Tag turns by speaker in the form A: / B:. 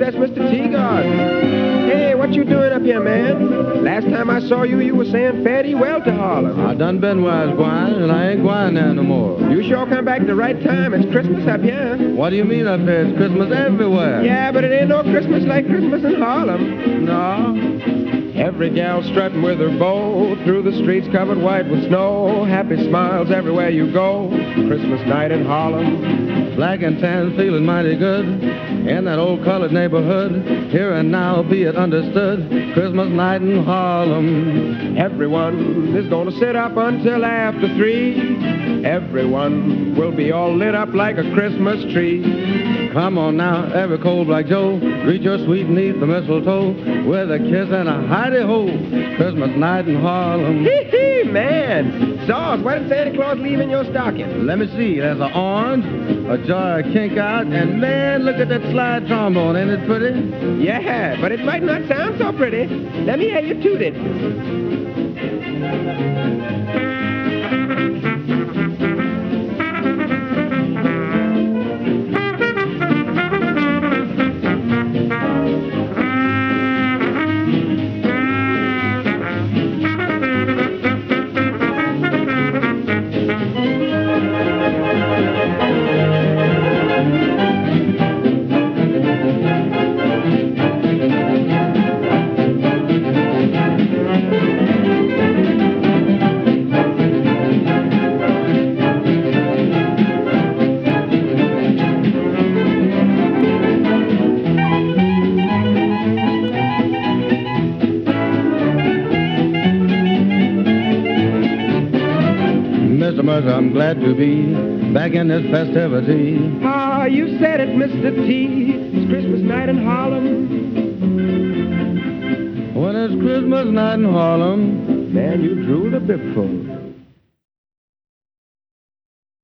A: that's Mr. Teagard. Hey, what you doing up here, man? Last time I saw you, you were saying fare thee well to Harlem.
B: I done been where I was going, and I ain't going there no more.
A: You sure come back the right time. It's Christmas up here.
B: What do you mean up here? It's Christmas everywhere.
A: Yeah, but it ain't no Christmas like Christmas in Harlem.
B: No?
A: Every gal strutting with her bow through the streets covered white with snow. Happy smiles everywhere you go. Christmas night in Harlem.
B: Black and tan feeling mighty good in that old colored neighborhood. Here and now be it understood. Christmas night in Harlem.
A: Everyone is gonna sit up until after 3. Everyone will be all lit up like a Christmas tree.
B: Come on now, every cold black Joe, greet your sweet neath the mistletoe with a kiss and a hidey-ho. Christmas night in Harlem.
A: Hee-hee, man. Sauce, what did Santa Claus leave in your stocking?
B: Let me see. There's an orange, a jar of kink out, and man, look at that slide trombone. Ain't it pretty?
A: Yeah, but it might not sound so pretty. Let me hear you toot it.
B: I'm glad to be back in this festivity.
A: Ah, you said it, Mr. T. It's Christmas night in Harlem.
B: When it's Christmas night in Harlem.
A: Man, you drew the bib full.